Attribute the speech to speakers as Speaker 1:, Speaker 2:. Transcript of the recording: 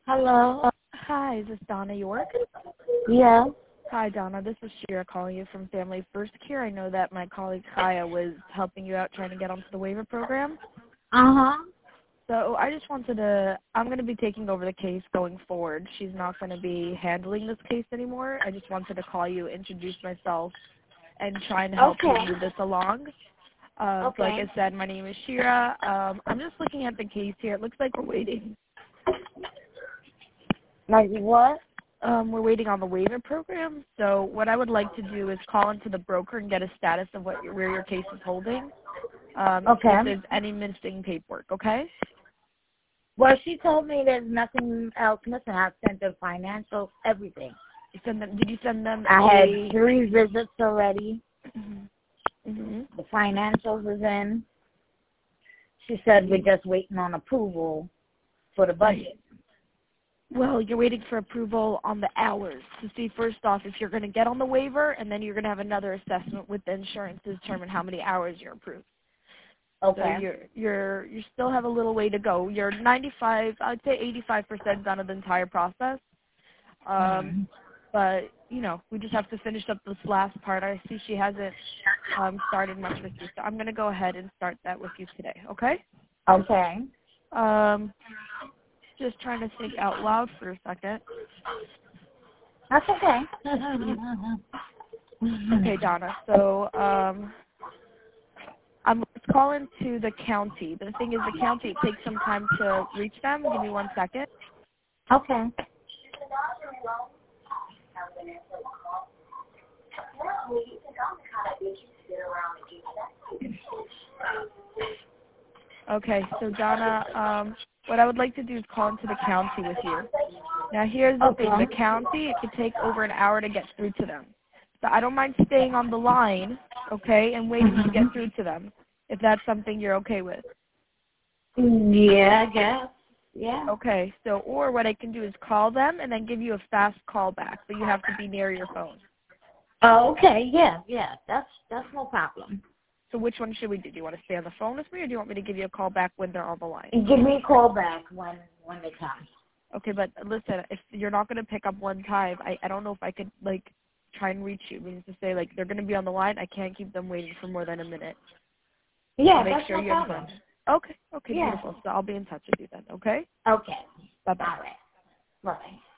Speaker 1: Hello.
Speaker 2: Hi, is this Donna York?
Speaker 1: Yeah.
Speaker 2: Hi, Donna. This is Shira calling you from Family First Care. I know that my colleague Kaya was helping you out trying to get onto the waiver program.
Speaker 1: Uh-huh.
Speaker 2: So I just wanted to, I'm going to be taking over the case going forward. She's not going to be handling this case anymore. I just wanted to call you, introduce myself, and try and help you move this along. So like I said, my name is Shira. I'm just looking at the case here. It looks like we're waiting.
Speaker 1: Like what?
Speaker 2: We're waiting on the waiver program. So what I would like to do is call into the broker and get a status of where your case is holding. If there's any missing paperwork, okay?
Speaker 1: Well, she told me there's nothing else missing. I sent the financials, everything.
Speaker 2: Did you send them?
Speaker 1: I had 3 visits already.
Speaker 2: Mm-hmm.
Speaker 1: The financials is in. She said we're just waiting on approval for the budget.
Speaker 2: Well, you're waiting for approval on the hours to see first off if you're going to get on the waiver, and then you're going to have another assessment with the insurance to determine how many hours you're approved.
Speaker 1: Okay.
Speaker 2: So you still have a little way to go. You're 95, I'd say 85% done of the entire process. But we just have to finish up this last part. I see she hasn't started much with you, so I'm going to go ahead and start that with you today. Okay?
Speaker 1: Okay.
Speaker 2: Just trying to think out loud for a second.
Speaker 1: That's okay.
Speaker 2: Okay, Donna. So I'm calling to the county. The thing is, the county, it takes some time to reach them. Give me 1 second.
Speaker 1: Okay.
Speaker 2: Okay, so Donna, what I would like to do is call into the county with you. Now, here's the thing. The county, it could take over an hour to get through to them. So I don't mind staying on the line, okay, and waiting to get through to them, if that's something you're okay with.
Speaker 1: Yeah, I guess. Yeah.
Speaker 2: Okay, so, or what I can do is call them and then give you a fast call back, but you have to be near your phone.
Speaker 1: Oh, okay. Yeah. That's no problem.
Speaker 2: So which one should we do? Do you want to stay on the phone with me, or do you want me to give you a call back when they're on the line?
Speaker 1: Give me a call back when they come.
Speaker 2: Okay, but listen, if you're not going to pick up one time, I don't know if I could, try and reach you. Means to say, they're going to be on the line. I can't keep them waiting for more than a minute.
Speaker 1: Yeah,
Speaker 2: make
Speaker 1: that's
Speaker 2: sure
Speaker 1: no
Speaker 2: you're
Speaker 1: problem.
Speaker 2: Okay, beautiful. So I'll be in touch with you then, okay?
Speaker 1: Okay.
Speaker 2: Bye-bye.
Speaker 1: All right. Bye-bye.